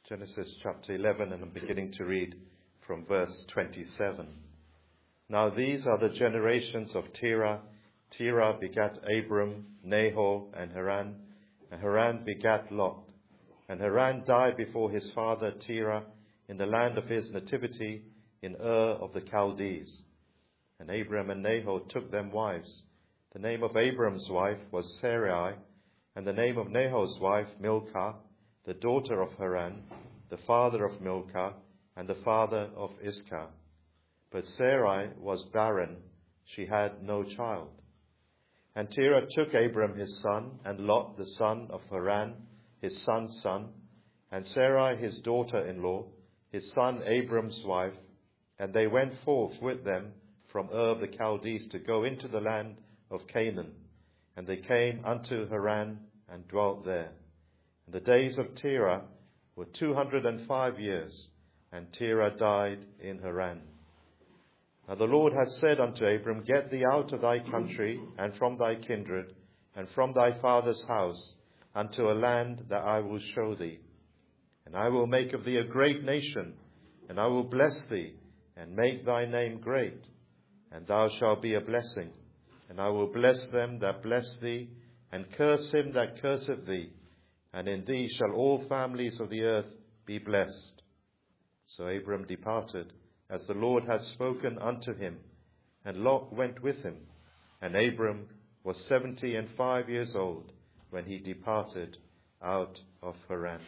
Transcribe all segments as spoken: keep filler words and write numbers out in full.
Genesis chapter eleven, and I'm beginning to read from verse twenty-seven. Now these are the generations of Terah. Terah begat Abram, Nahor, and Haran. And Haran begat Lot. And Haran died before his father Terah in the land of his nativity in Ur of the Chaldees. And Abram and Nahor took them wives. The name of Abram's wife was Sarai, and the name of Nahor's wife Milcah, the daughter of Haran, the father of Milcah, and the father of Iscah. But Sarai was barren, she had no child. And Terah took Abram his son, and Lot the son of Haran, his son's son, and Sarai his daughter-in-law, his son Abram's wife, and they went forth with them from Ur of the Chaldees to go into the land of Canaan. And they came unto Haran and dwelt there. And the days of Terah were two hundred and five years, and Terah died in Haran. Now the Lord had said unto Abram, Get thee out of thy country, and from thy kindred, and from thy father's house, unto a land that I will show thee. And I will make of thee a great nation, and I will bless thee, and make thy name great. And thou shalt be a blessing. And I will bless them that bless thee, and curse him that curseth thee. And in thee shall all families of the earth be blessed. So Abram departed, as the Lord had spoken unto him, and Lot went with him. And Abram was seventy and five years old when he departed out of Haran.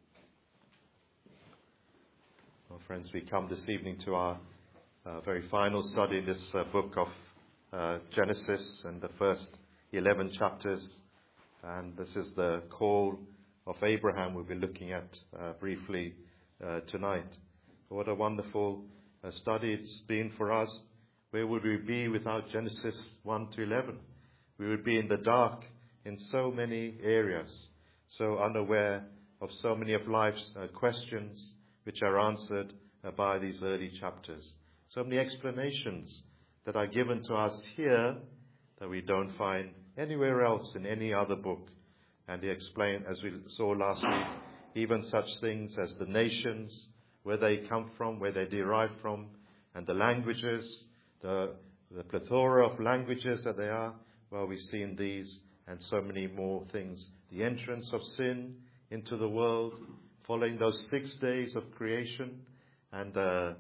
Well, friends, we come this evening to our uh, very final study in this uh, book of uh, Genesis and the first eleven chapters. And this is the call of Abraham we'll be looking at uh, briefly uh, tonight. What a wonderful uh, study it's been for us. Where would we be without Genesis one to eleven? We would be in the dark in so many areas, so unaware of so many of life's uh, questions which are answered uh, by these early chapters. So many explanations that are given to us here that we don't find anywhere else in any other book. And he explained, as we saw last week, even such things as the nations, where they come from, where they derive from, and the languages, the, the plethora of languages that they are. Well, we've seen these and so many more things. The entrance of sin into the world, following those six days of creation, and uh,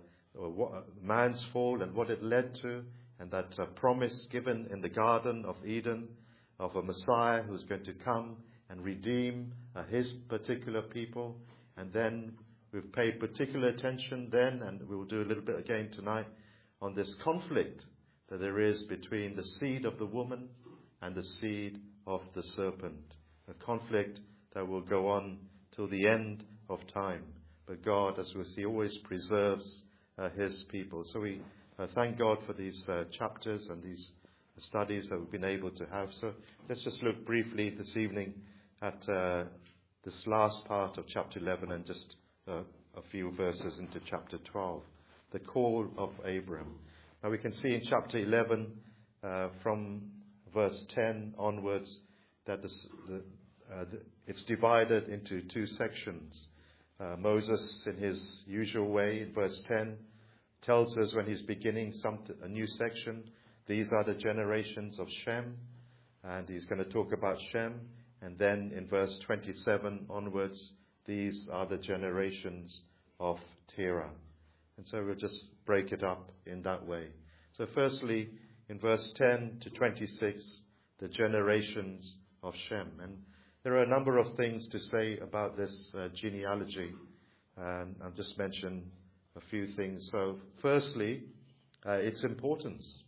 man's fall and what it led to, and that uh, promise given in the Garden of Eden of a Messiah who's going to come and redeem uh, his particular people. And then we've paid particular attention then, and we will do a little bit again tonight, on this conflict that there is between the seed of the woman and the seed of the serpent. A conflict that will go on till the end of time. But God, as we'll see, always preserves uh, his people. So we uh, thank God for these uh, chapters and these studies that we've been able to have. So let's just look briefly this evening at uh, this last part of chapter eleven and just uh, a few verses into chapter twelve. The call of Abram. Now we can see in chapter eleven uh, from verse ten onwards that this, the, uh, the, it's divided into two sections. Uh, Moses, in his usual way, in verse ten, tells us when he's beginning some a new section, these are the generations of Shem, and he's going to talk about Shem. And then in verse twenty-seven onwards, these are the generations of Terah. And so we'll just break it up in that way. So firstly, in verse ten to twenty-six, the generations of Shem. And there are a number of things to say about this uh, genealogy. And I'll just mention a few things. So firstly, uh, its importance.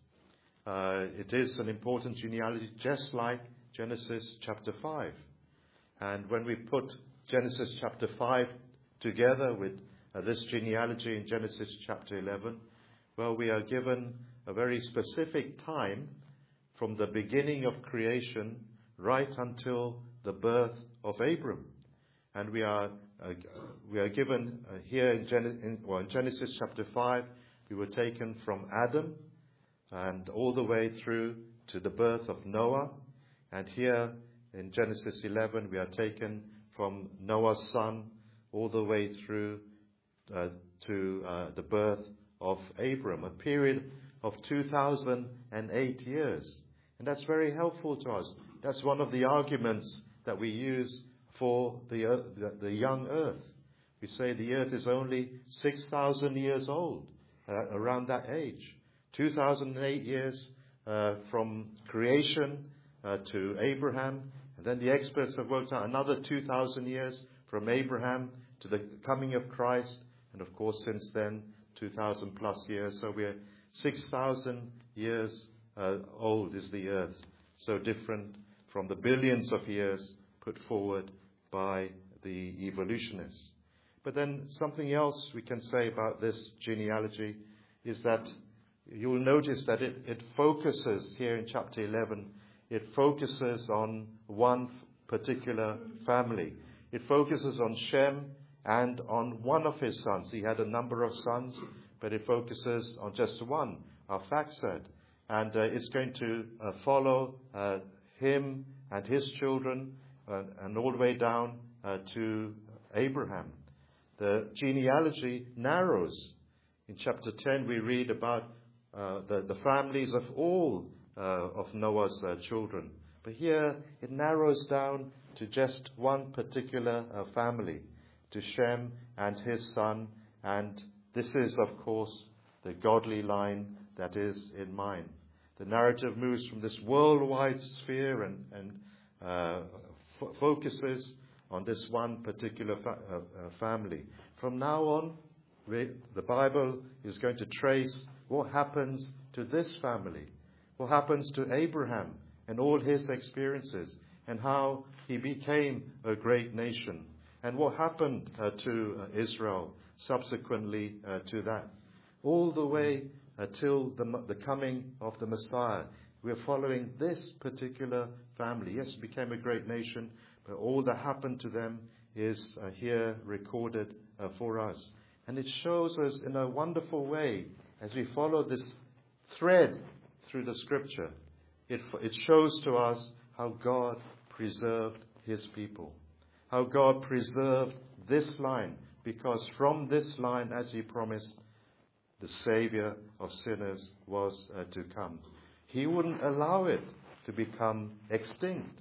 Uh, it is an important genealogy, just like Genesis chapter five. And when we put Genesis chapter five together with uh, this genealogy in Genesis chapter eleven, well, we are given a very specific time from the beginning of creation right until the birth of Abram. And we are uh, we are given uh, here in, Gen- in, well, in Genesis chapter five, we were taken from Adam and all the way through to the birth of Noah. And here in Genesis eleven, we are taken from Noah's son all the way through uh, to uh, the birth of Abram, a period of two thousand eight years. And that's very helpful to us. That's one of the arguments that we use for the, earth, the, the young earth. We say the earth is only six thousand years old, uh, around that age. two thousand eight years uh, from creation uh, to Abraham. And then the experts have worked out another two thousand years from Abraham to the coming of Christ. And of course, since then, two thousand plus years. So we're six thousand years uh, old is the earth. So different from the billions of years put forward by the evolutionists. But then something else we can say about this genealogy is that you'll notice that it, it focuses here in chapter eleven, it focuses on one particular family. It focuses on Shem and on one of his sons. He had a number of sons, but it focuses on just one, Arphaxad. And uh, it's going to uh, follow uh, him and his children uh, and all the way down uh, to Abraham. The genealogy narrows. In chapter ten, we read about uh, the, the families of all uh, of Noah's uh, children. But here, it narrows down to just one particular uh, family, to Shem and his son. And this is, of course, the godly line that is in mind. The narrative moves from this worldwide sphere and, and uh, f- focuses on this one particular fa- uh, uh, family. From now on, we, the Bible is going to trace what happens to this family, what happens to Abraham and all his experiences, and how he became a great nation, and what happened uh, to uh, Israel subsequently uh, to that, all the way uh, till the, the coming of the Messiah. We're following this particular family. Yes, it became a great nation, but all that happened to them is uh, here recorded uh, for us. And it shows us in a wonderful way, as we follow this thread through the scripture, it, it shows to us how God preserved his people, how God preserved this line, because from this line, as he promised, the Savior of sinners was uh, to come. He wouldn't allow it to become extinct.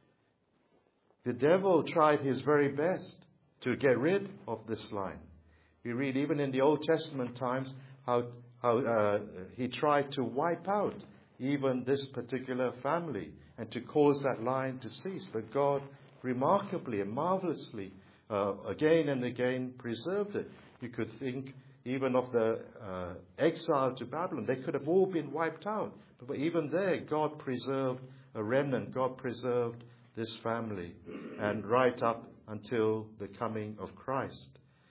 The devil tried his very best to get rid of this line. We read even in the Old Testament times how, how uh, he tried to wipe out even this particular family and to cause that line to cease. But God remarkably and marvelously uh, again and again preserved it. You could think even of the uh, exile to Babylon. They could have all been wiped out. But even there, God preserved a remnant. God preserved this family, and right up until the coming of Christ.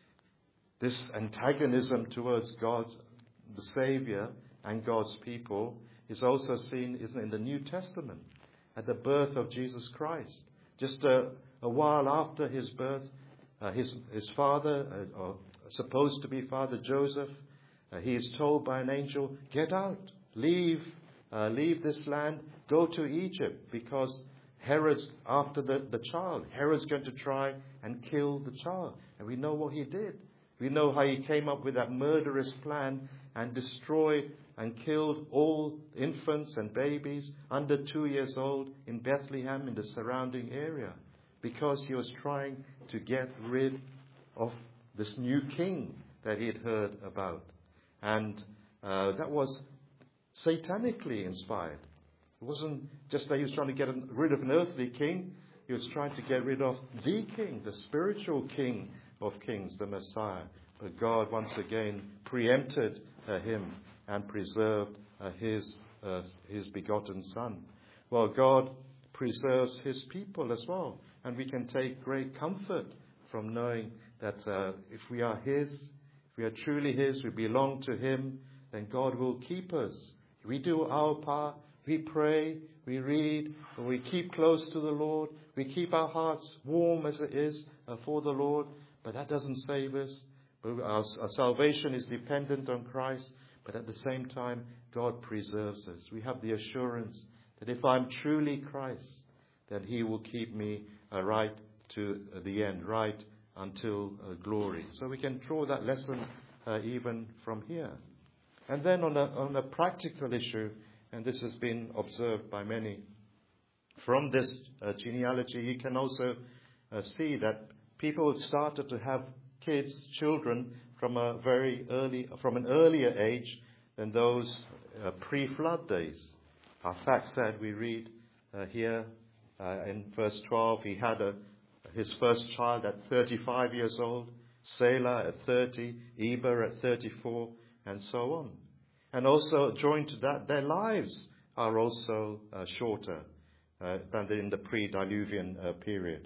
This antagonism towards God, the Savior, and God's people is also seen isn't it, in the New Testament, at the birth of Jesus Christ. Just a, a while after his birth, uh, his, his father, uh, or supposed to be Father Joseph, uh, he is told by an angel, get out, leave, uh, leave this land, go to Egypt, because Herod's after the, the child. Herod's going to try and kill the child. And we know what he did. We know how he came up with that murderous plan and destroyed and killed all infants and babies under two years old in Bethlehem in the surrounding area, because he was trying to get rid of this new king that he had heard about. And uh, that was satanically inspired. It wasn't just that he was trying to get rid of an earthly king. He was trying to get rid of the king, the spiritual king of kings, the Messiah. But God once again preempted uh, him and preserved uh, his, uh, his begotten son. Well, God preserves his people as well. And we can take great comfort from knowing that uh, if we are his, if we are truly his, we belong to him, then God will keep us. We do our part. We pray, we read, and we keep close to the Lord. We keep our hearts warm as it is uh, for the Lord, but that doesn't save us. Our, our salvation is dependent on Christ, but at the same time, God preserves us. We have the assurance that if I'm truly Christ, then he will keep me uh, right to the end, right until uh, glory. So we can draw that lesson uh, even from here. And then on a, on a practical issue, and this has been observed by many, from this uh, genealogy, you can also uh, see that people started to have kids, children, from a very early, from an earlier age than those uh, pre-flood days. Our fact said, we read uh, here uh, in verse twelve, he had a, his first child at thirty-five years old, Salah at thirty, Eber at thirty-four, and so on. And also joined to that, their lives are also uh, shorter uh, than in the pre-Diluvian uh, period.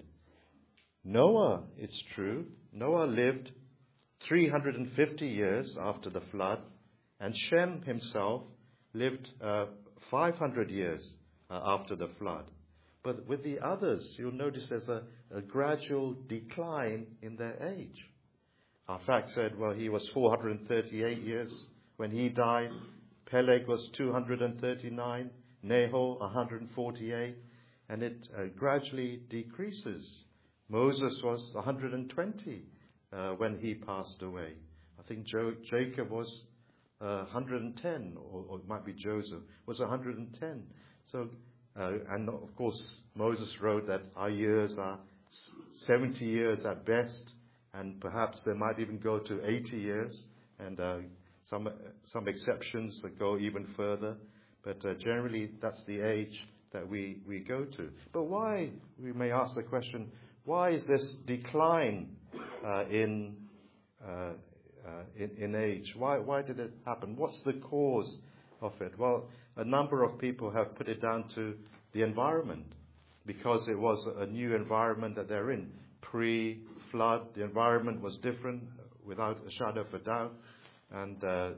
Noah, it's true, Noah lived three hundred fifty years after the flood, and Shem himself lived uh, five hundred years uh, after the flood. But with the others, you'll notice there's a, a gradual decline in their age. Our fact said, well, he was four hundred thirty-eight years when he died. Peleg was two hundred thirty-nine, Nahor one hundred forty-eight, and it uh, gradually decreases. Moses was one hundred twenty uh, when he passed away. I think jo- Jacob was uh, one hundred ten, or, or it might be Joseph, was one hundred ten. So, uh, and of course, Moses wrote that our years are seventy years at best, and perhaps they might even go to eighty years, and uh, some some exceptions that go even further. But uh, generally, that's the age that we, we go to. But why, we may ask the question, why is this decline uh, in, uh, uh, in in age? Why why did it happen? What's the cause of it? Well, a number of people have put it down to the environment, because it was a new environment that they're in. Pre-flood, the environment was different, without a shadow of a doubt. And uh,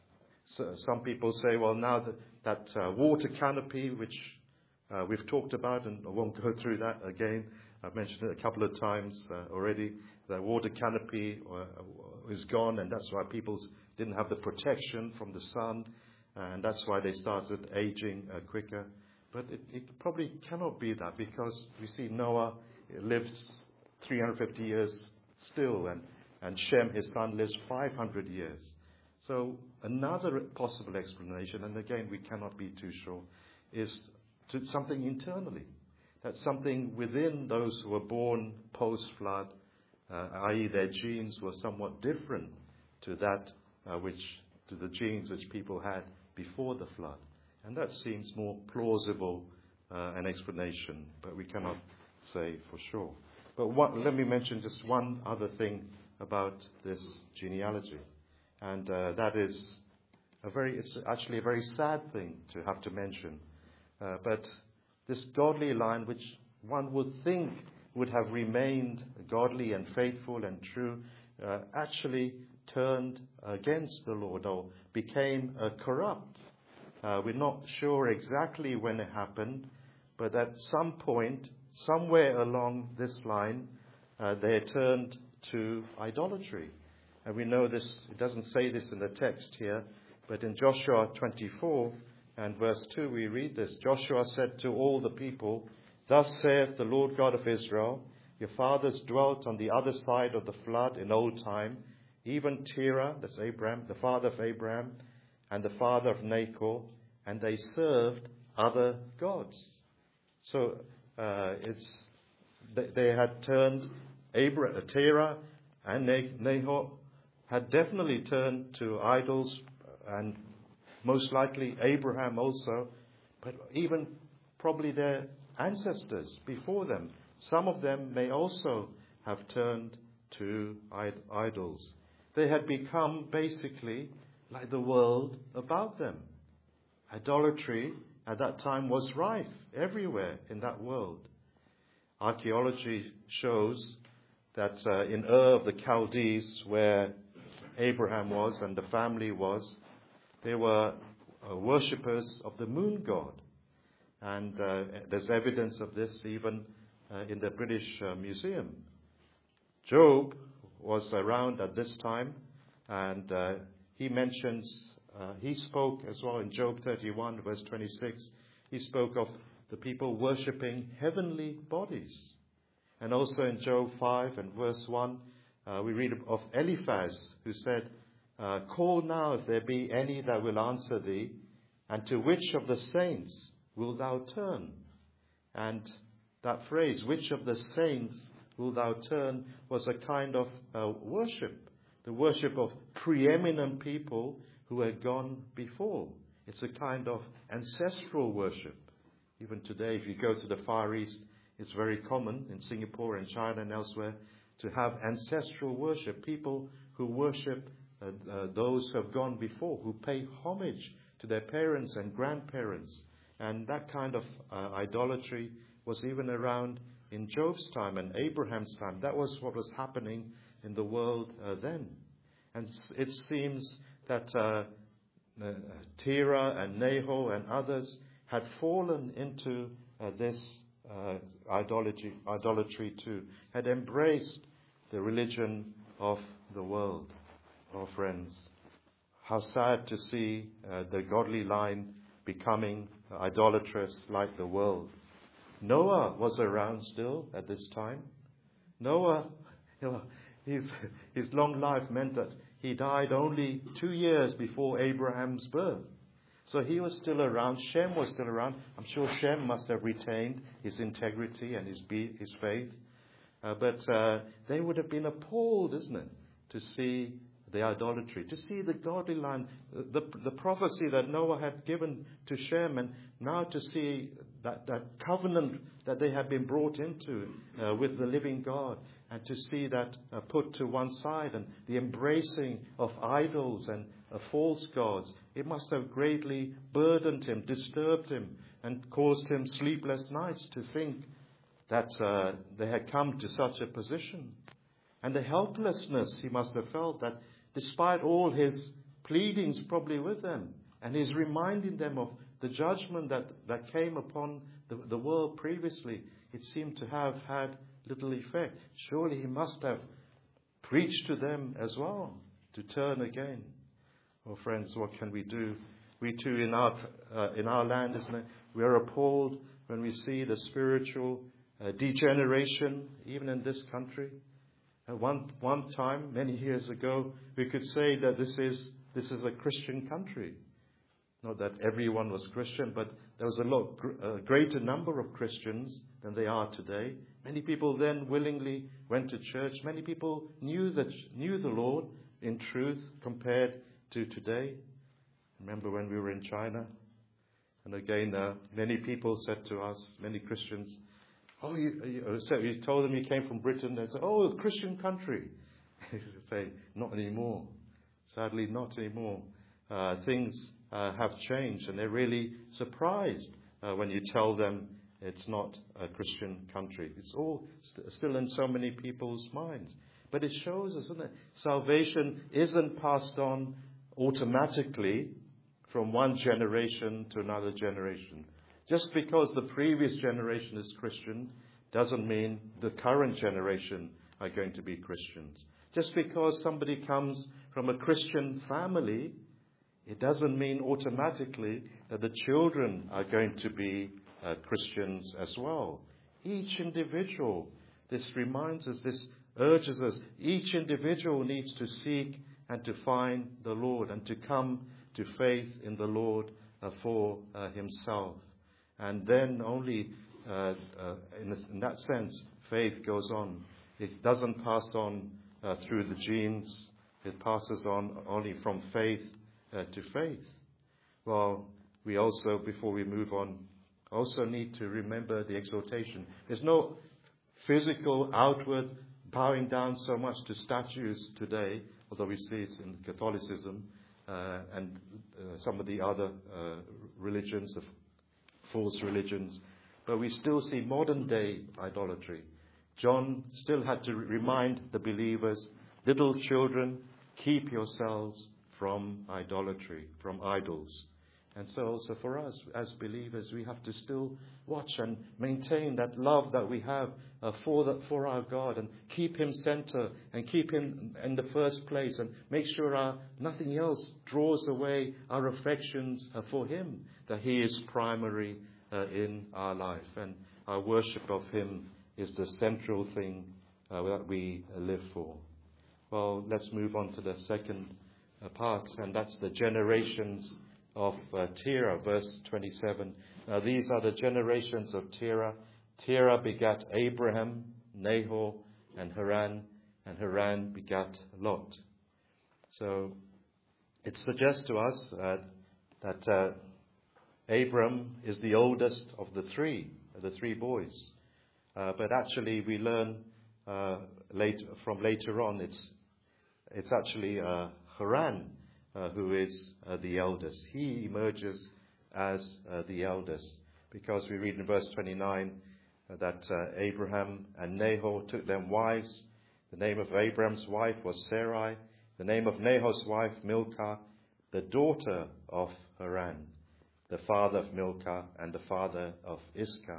so some people say, well, now that, that uh, water canopy, which uh, we've talked about, and I won't go through that again, I've mentioned it a couple of times uh, already, the water canopy uh, is gone, and that's why people didn't have the protection from the sun, and that's why they started aging uh, quicker. But it, it probably cannot be that, because we see Noah lives three hundred fifty years still, and, and Shem, his son, lives five hundred years. So another possible explanation, and again we cannot be too sure, is to something internally. That something within those who were born post-flood, uh, that is their genes were somewhat different to that uh, which, to the genes which people had before the flood. And that seems more plausible uh, an explanation, but we cannot say for sure. But what, let me mention just one other thing about this genealogy. And uh, that is a very, it's actually a very sad thing to have to mention. Uh, but this godly line, which one would think would have remained godly and faithful and true, uh, actually turned against the Lord, or became uh, corrupt. Uh, we're not sure exactly when it happened, but at some point, somewhere along this line, uh, they turned to idolatry. And we know this, it doesn't say this in the text here, but in Joshua twenty-four and verse two we read this. Joshua said to all the people, "Thus saith the Lord God of Israel, your fathers dwelt on the other side of the flood in old time, even Terah," that's Abraham, the father of Abraham, "and the father of Nahor, and they served other gods." So uh, it's they, they had turned, Abraham, Terah and Nahor had definitely turned to idols, and most likely Abraham also, but even probably their ancestors before them. Some of them may also have turned to idols. They had become basically like the world about them. Idolatry at that time was rife everywhere in that world. Archaeology shows that uh, in Ur of the Chaldees, where Abraham was and the family was, they were uh, worshippers of the moon god. And uh, there's evidence of this even uh, in the British uh, Museum. Job was around at this time, and uh, he mentions, uh, he spoke as well in Job thirty-one, verse twenty-six, he spoke of the people worshipping heavenly bodies. And also in Job five and verse one, uh, we read of Eliphaz, who said, uh, call now if there be any that will answer thee, and to which of the saints wilt thou turn? And that phrase, which of the saints wilt thou turn, was a kind of uh, worship, the worship of preeminent people who had gone before. It's a kind of ancestral worship. Even today, if you go to the Far East, it's very common in Singapore and China and elsewhere to have ancestral worship, people who worship uh, uh, those who have gone before, who pay homage to their parents and grandparents. And that kind of uh, idolatry was even around in Job's time and Abraham's time. That was what was happening in the world uh, then. And it seems that uh, uh, Terah and Nahor and others had fallen into uh, this uh, idolatry, idolatry too, had embraced the religion of the world. Oh, friends, how sad to see uh, the godly line becoming idolatrous like the world. Noah was around still at this time. Noah, you know, his, his long life meant that he died only two years before Abraham's birth. So he was still around. Shem was still around. I'm sure Shem must have retained his integrity and his be, his faith. Uh, but uh, they would have been appalled, isn't it, to see the idolatry, to see the godly line, the, the prophecy that Noah had given to Shem, and now to see that, that covenant that they had been brought into uh, with the living God, and to see that uh, put to one side, and the embracing of idols and uh, false gods. It must have greatly burdened him, disturbed him, and caused him sleepless nights to think that uh, they had come to such a position. And the helplessness he must have felt, that despite all his pleadings probably with them, and his reminding them of the judgment that, that came upon the, the world previously, it seemed to have had little effect. Surely he must have preached to them as well to turn again. Oh, friends, what can we do? We too, in our uh, in our land, isn't it? We are appalled when we see the spiritual uh, degeneration, even in this country. At one one time, many years ago, we could say that this is this is a Christian country. Not that everyone was Christian, but there was a lot a greater number of Christians than they are today. Many people then willingly went to church. Many people knew that knew the Lord in truth compared to today. Remember when we were in China, and again, uh, many people said to us, many Christians, "Oh, you, you, so you told them you came from Britain." They said, "Oh, a Christian country." They say, "Not anymore. Sadly, not anymore. Uh, things uh, have changed," and they're really surprised uh, when you tell them it's not a Christian country. It's all st- still in so many people's minds. But it shows us, isn't it? Salvation isn't passed on automatically from one generation to another generation. Just because the previous generation is Christian doesn't mean the current generation are going to be Christians. Just because somebody comes from a Christian family, it doesn't mean automatically that the children are going to be uh, Christians as well. Each individual, this reminds us, this urges us, each individual needs to seek and to find the Lord and to come to faith in the Lord uh, for uh, himself. And then only, uh, uh, in, in that sense, faith goes on. It doesn't pass on uh, through the genes. It passes on only from faith uh, to faith. Well, we also, before we move on, also need to remember the exhortation. There's no physical, outward bowing down so much to statues today, although we see it in Catholicism uh, and uh, some of the other uh, religions, the false religions. But we still see modern day idolatry. John still had to remind the believers, little children, keep yourselves from idolatry, from idols. And so also for us as believers, we have to still watch and maintain that love that we have uh, for the, for our God, and keep him center and keep him in the first place, and make sure our, nothing else draws away our affections uh, for him, that he is primary uh, in our life, and our worship of him is the central thing uh, that we uh, live for. Well, let's move on to the second uh, part, and that's the generations of uh, Terah, verse twenty-seven. Now, these are the generations of Terah. Terah begat Abraham, Nahor, and Haran, and Haran begat Lot. So, it suggests to us uh, that uh, Abram is the oldest of the three, the three boys. Uh, but actually, we learn uh, late, from later on, it's it's actually uh, Haran uh, who is uh, the eldest. He emerges as uh, the eldest, because we read in verse twenty-nine uh, that uh, Abraham and Nahor took them wives. The name of Abraham's wife was Sarai. The name of Nahor's wife, Milcah, the daughter of Haran, the father of Milcah and the father of Iscah.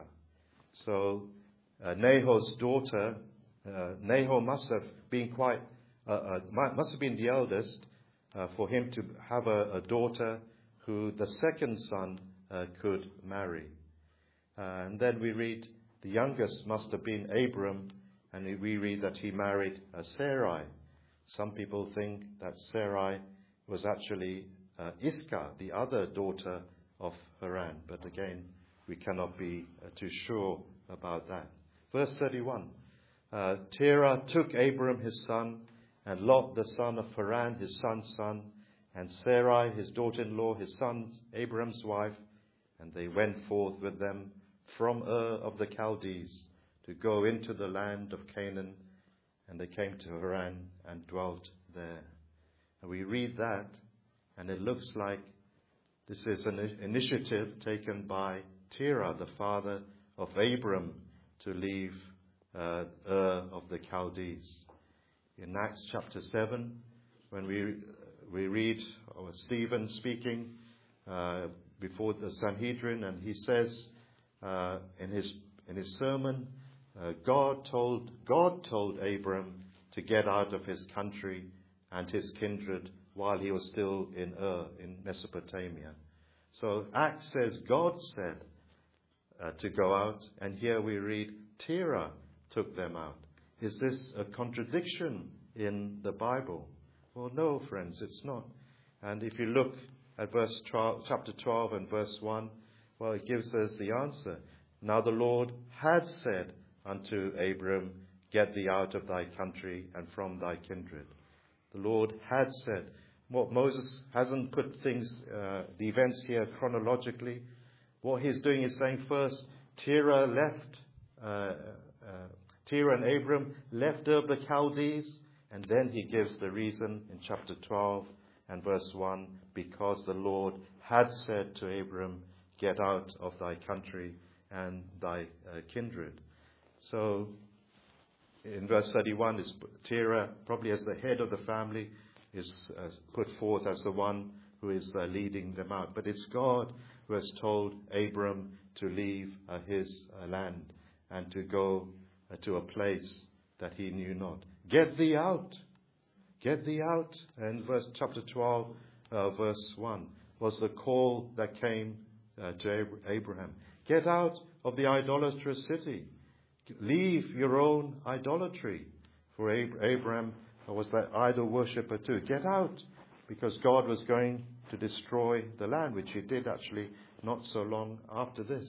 So uh, Nahor's daughter, uh, Nahor must have been quite, uh, uh, must have been the eldest uh, for him to have a, a daughter who the second son uh, could marry. Uh, and then we read the youngest must have been Abram, and we read that he married uh, Sarai. Some people think that Sarai was actually uh, Iscah, the other daughter of Haran. But again, we cannot be uh, too sure about that. Verse thirty-one. Uh, Terah took Abram his son, and Lot the son of Haran his son's son, and Sarai his daughter-in-law his son Abram's wife, and they went forth with them from Ur of the Chaldees to go into the land of Canaan, and they came to Haran and dwelt there. And we read that, and it looks like this is an initiative taken by Terah, the father of Abram, to leave uh, Ur of the Chaldees. In Acts chapter seven, when we we read of Stephen speaking uh, before the Sanhedrin, and he says uh, in his in his sermon, uh, God told God told Abram to get out of his country and his kindred while he was still in Ur, in Mesopotamia. So Acts says God said uh, to go out, and here we read Terah took them out. Is this a contradiction in the Bible? Well, no, friends, it's not. And if you look at verse twelve, chapter twelve and verse one, well, it gives us the answer. Now the Lord had said unto Abram, get thee out of thy country and from thy kindred. The Lord had said. What Moses hasn't put things, uh, the events here chronologically. What he's doing is saying first, Terah left, uh, uh, Terah and Abram left Ur of the Chaldees, and then he gives the reason in chapter twelve and verse one, because the Lord had said to Abram, get out of thy country and thy uh, kindred. So in verse thirty-one, is Terah, probably as the head of the family, is uh, put forth as the one who is uh, leading them out. But it's God who has told Abram to leave uh, his uh, land and to go uh, to a place that he knew not. Get thee out. Get thee out. And verse chapter twelve, uh, verse one, was the call that came uh, to Ab- Abraham. Get out of the idolatrous city. Leave your own idolatry. For Ab- Abraham was that idol worshipper too. Get out, because God was going to destroy the land, which he did actually not so long after this.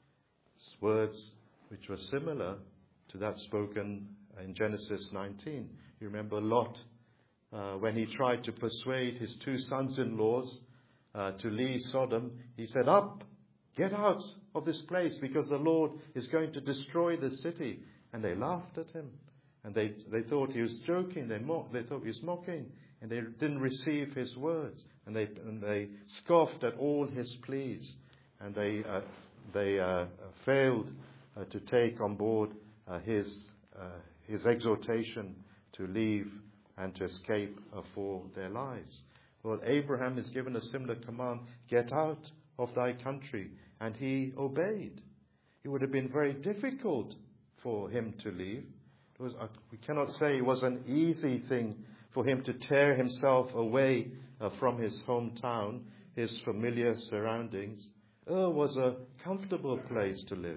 Words which were similar to that spoken in Genesis nineteen. You remember Lot, uh, when he tried to persuade his two sons-in-laws uh, to leave Sodom, he said, up, get out of this place, because the Lord is going to destroy the city. And they laughed at him. And they, they thought he was joking. They mocked, they thought he was mocking. And they didn't receive his words. And they, and they scoffed at all his pleas. And they, uh, they uh, failed uh, to take on board uh, his, uh, his exhortation to leave and to escape uh, for their lives. Well, Abraham is given a similar command, get out of thy country. And he obeyed. It would have been very difficult for him to leave. It was, uh, we cannot say it was an easy thing for him to tear himself away uh, from his hometown, his familiar surroundings. Ur was a comfortable place to live.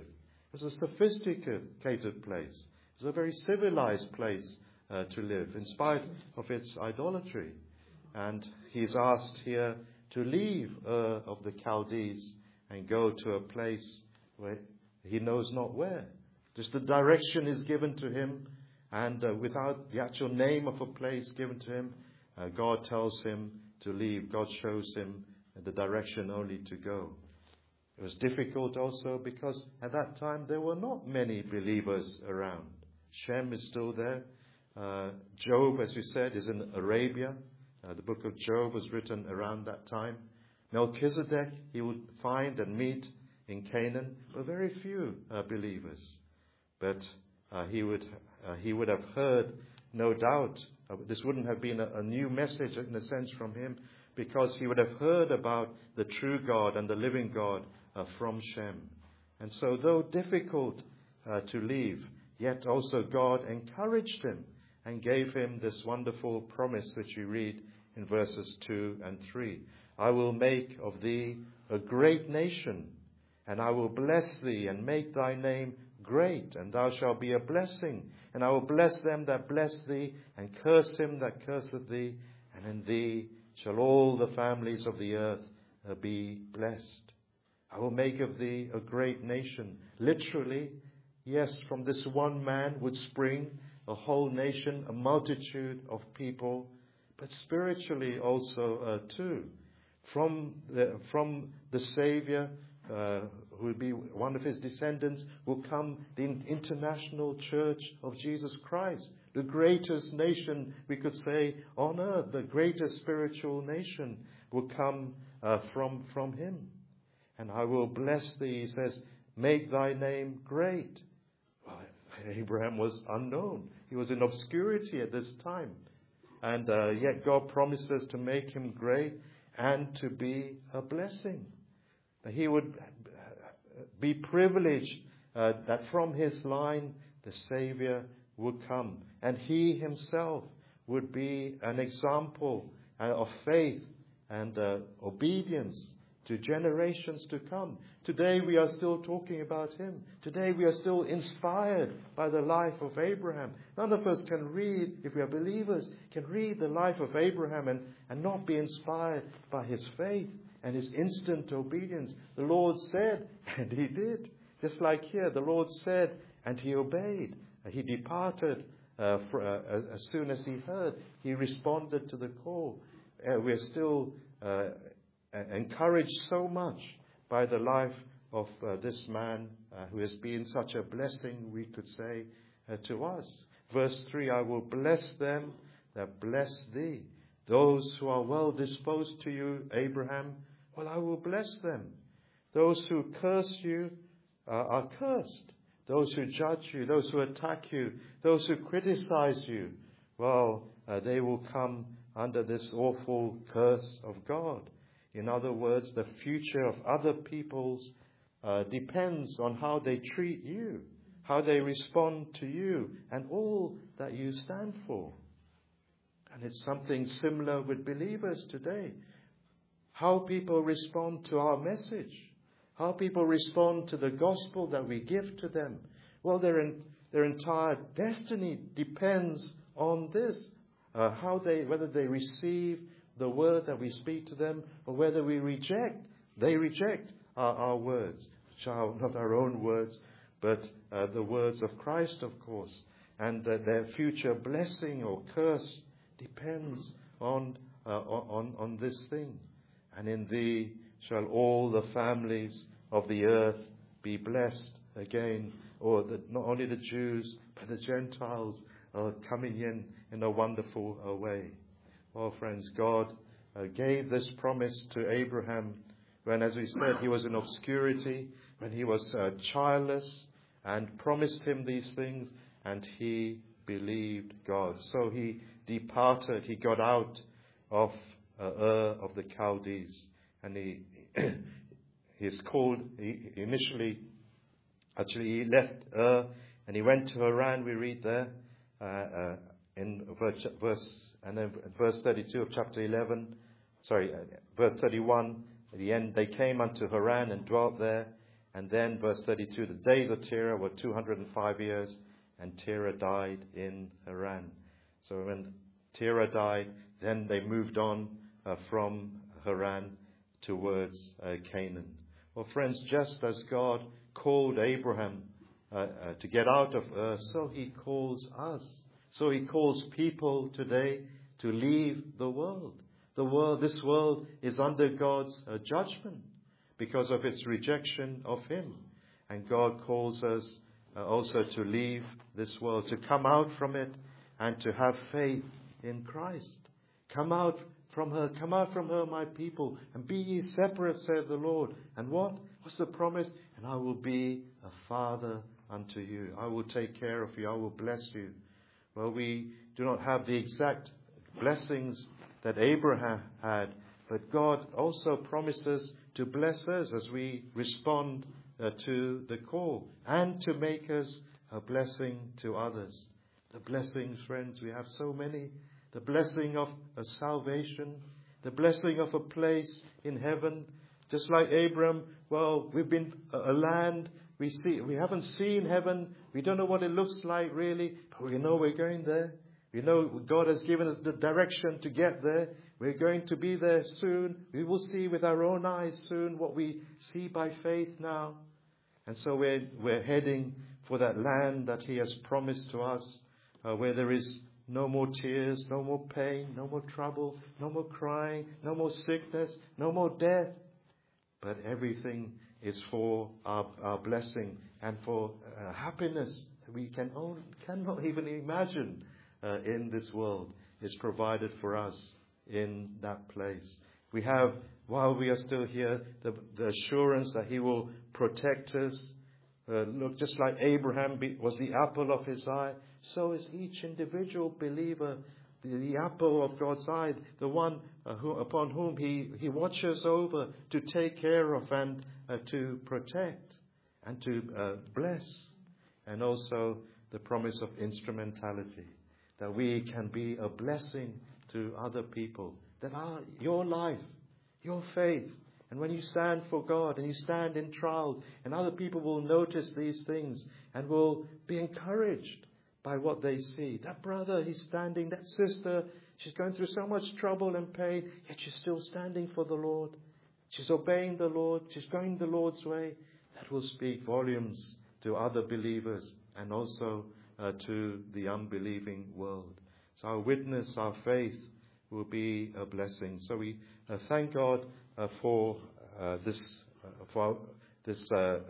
It was a sophisticated place. It was a very civilized place uh, to live, in spite of its idolatry. And he's asked here to leave Ur of the Chaldees and go to a place where he knows not where. Just the direction is given to him, and uh, without the actual name of a place given to him, uh, God tells him to leave. God shows him the direction only to go. It was difficult also because at that time there were not many believers around. Shem is still there. Uh, Job, as we said, is in Arabia. Uh, the book of Job was written around that time. Melchizedek he would find and meet in Canaan, but very few uh, believers. But uh, he would uh, he would have heard, no doubt, uh, this wouldn't have been a, a new message in a sense from him, because he would have heard about the true God and the living God uh, from Shem. And so, though difficult uh, to leave, yet also God encouraged him and gave him this wonderful promise which we read in verses two and three. I will make of thee a great nation, and I will bless thee and make thy name great, and thou shalt be a blessing. And I will bless them that bless thee, and curse him that curseth thee, and in thee shall all the families of the earth uh, be blessed. I will make of thee a great nation. Literally, yes, from this one man would spring a whole nation, a multitude of people, but spiritually also uh, too. From the, from the Savior, uh, who will be one of his descendants, will come the international church of Jesus Christ, the greatest nation, we could say, on earth. The greatest spiritual nation will come uh, from, from him. And I will bless thee, he says, make thy name great. Well, Abraham was unknown. He was in obscurity at this time. And uh, yet God promises to make him great and to be a blessing. He would be privileged uh, that from his line the Savior would come. And he himself would be an example uh, of faith and uh, obedience to generations to come. Today we are still talking about him. Today we are still inspired by the life of Abraham. None of us can read, if we are believers, can read the life of Abraham and, and not be inspired by his faith and his instant obedience. The Lord said, and he did. Just like here, the Lord said, and he obeyed. He departed uh, for, uh, as soon as he heard. He responded to the call. Uh, we're still uh, encouraged so much by the life of uh, this man uh, who has been such a blessing, we could say, uh, to us. Verse three, I will bless them that bless thee. Those who are well disposed to you, Abraham, well, I will bless them. Those who curse you uh, are cursed. Those who judge you, those who attack you, those who criticize you, well, uh, they will come under this awful curse of God. In other words, the future of other peoples uh, depends on how they treat you, how they respond to you, and all that you stand for. And it's something similar with believers today. How people respond to our message, how people respond to the gospel that we give to them. Well, their, in, their entire destiny depends on this. Uh, how they, whether they receive the word that we speak to them, or whether we reject, they reject our, our words, which are not our own words, but uh, the words of Christ, of course. And uh, their future blessing or curse depends on, uh, on, on this thing. And in thee shall all the families of the earth be blessed. Again, or the, not only the Jews, but the Gentiles are coming in in a wonderful uh, way. Oh, friends, God uh, gave this promise to Abraham when, as we said, he was in obscurity, when he was uh, childless, and promised him these things, and he believed God. So he departed, he got out of uh, Ur of the Chaldees, and he he's called, he initially, actually he left Ur, and he went to Haran, we read there, uh, uh, in verse, verse And then verse thirty-two of chapter eleven, sorry, uh, verse thirty-one, at the end, they came unto Haran and dwelt there. And then verse thirty-two, the days of Terah were two hundred five years, and Terah died in Haran. So when Terah died, then they moved on uh, from Haran towards uh, Canaan. Well, friends, just as God called Abraham uh, uh, to get out of Ur, so he calls us. So he calls people today to leave the world. The world, this world is under God's uh, judgment because of its rejection of him. And God calls us uh, also to leave this world, to come out from it and to have faith in Christ. Come out from her, come out from her, my people, and be ye separate, saith the Lord. And what? What's the promise? And I will be a father unto you. I will take care of you. I will bless you. Well, we do not have the exact blessings that Abraham had, but God also promises to bless us as we respond uh, to the call and to make us a blessing to others. The blessings, friends, we have so many. The blessing of a salvation, the blessing of a place in heaven. Just like Abraham, well, we've been a land, we see, we haven't seen heaven, we don't know what it looks like really, but we know we're going there. We know God has given us the direction to get there. We're going to be there soon. We will see with our own eyes soon what we see by faith now. And so we're, we're heading for that land that he has promised to us, uh, where there is no more tears, no more pain, no more trouble, no more crying, no more sickness, no more death. But everything is for our, our blessing and for uh, happiness that we can own, cannot even imagine uh, in this world is provided for us in that place. We have, while we are still here, the, the assurance that he will protect us. Uh, look, just like Abraham be, was the apple of his eye, so is each individual believer the, the apple of God's eye, the one uh, who, upon whom he, he watches over to take care of and uh, to protect and to uh, bless. And also the promise of instrumentality, that we can be a blessing to other people, that our, your life, your faith, and when you stand for God and you stand in trials, and other people will notice these things and will be encouraged by what they see. That brother, he's standing, that sister, she's going through so much trouble and pain, yet she's still standing for the Lord. She's obeying the Lord. She's going the Lord's way. That will speak volumes to other believers and also uh, to the unbelieving world. So our witness, our faith will be a blessing. So we uh, thank God uh, for uh, this uh, for this uh, uh,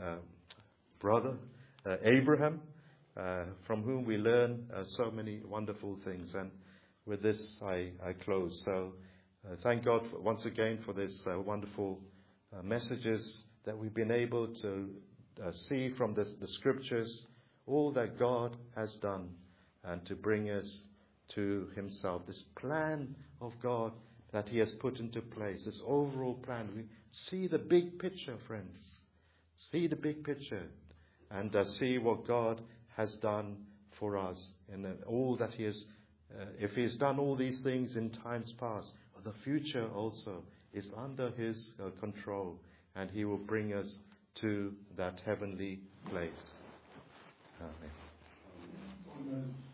brother uh, Abraham, uh, from whom we learn uh, so many wonderful things. And with this, I, I close. So uh, thank God for, once again for this uh, wonderful uh, messages that we've been able to uh, see from the, the scriptures, all that God has done, and to bring us to himself. This plan of God that he has put into place, this overall plan. We see the big picture, friends. See the big picture and uh, see what God has done for us and uh, all that he has. Uh, if he has done all these things in times past, well, the future also is under his uh, control, and he will bring us to that heavenly place. Amen.